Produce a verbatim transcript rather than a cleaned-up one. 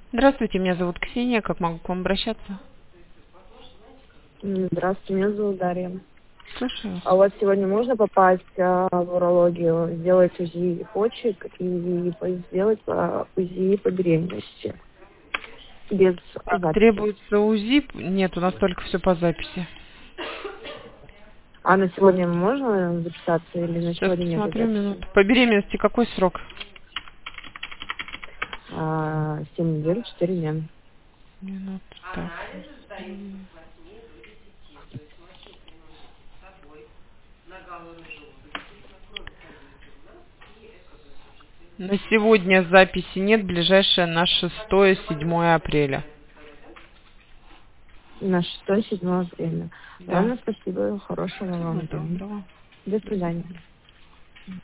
Здравствуйте, меня зовут Ксения. Как могу к вам обращаться? М, Здравствуйте, меня зовут Дарья. Слушаю вас. А у вас сегодня можно попасть а, в урологию, сделать УЗИ почек и по- сделать а, УЗИ по беременности без Так, записи? требуется УЗИ? Нет, у нас только все по записи. А на сегодня можно записаться или на Сейчас сегодня нет посмотрю записи? минуту. По беременности какой срок? А, семь недель, четыре дня. Минуту. Так. На сегодня записи нет, ближайшая на шестое-седьмое апреля. На шестое-седьмое апреля. Да. Ладно, спасибо, хорошего Всего вам дня. доброго. До До свидания. свидания.